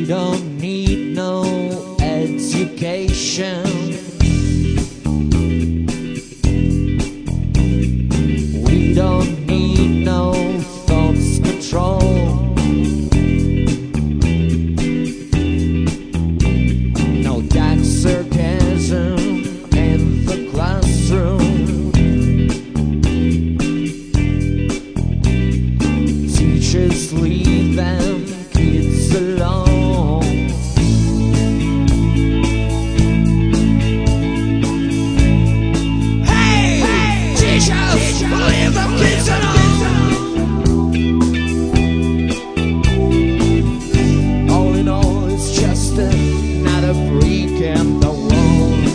We don't need no education. We don't need no thoughts control. No dark sarcasm in the classroom. Teachers leave them kids alone. Hey, teachers, leave them kids alone. All in all, it's just another freak in the world.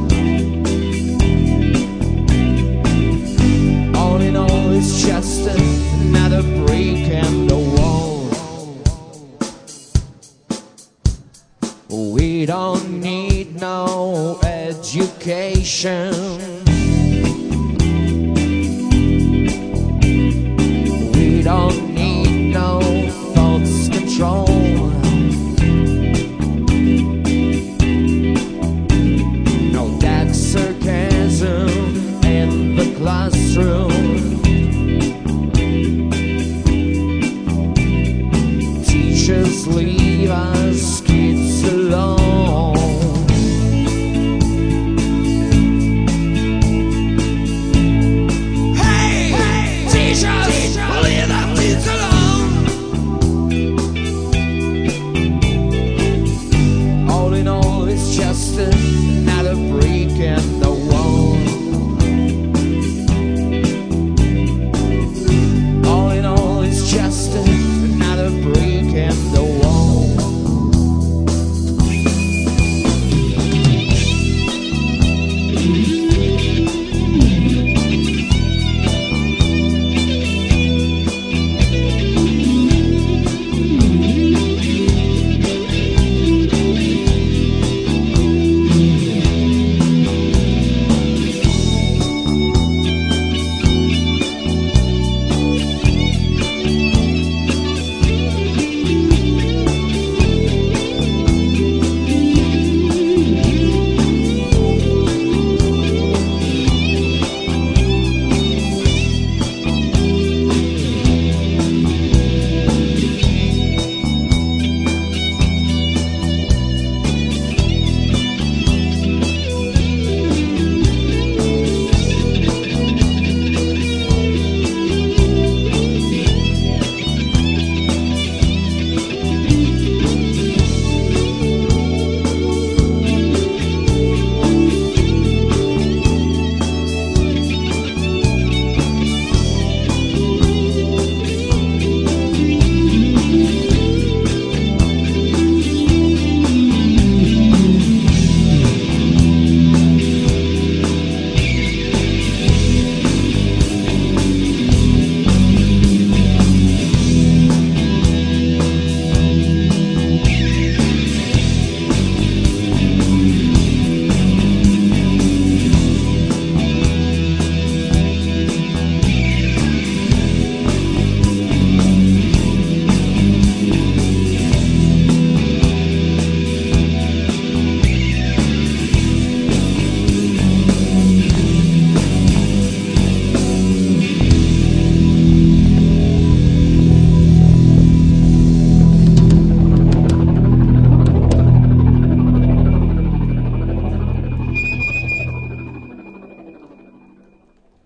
All in all, it's just another freak in the world. We don't need no education. We don't need no thoughts control. No dark sarcasm in the classroom. Teachers leave us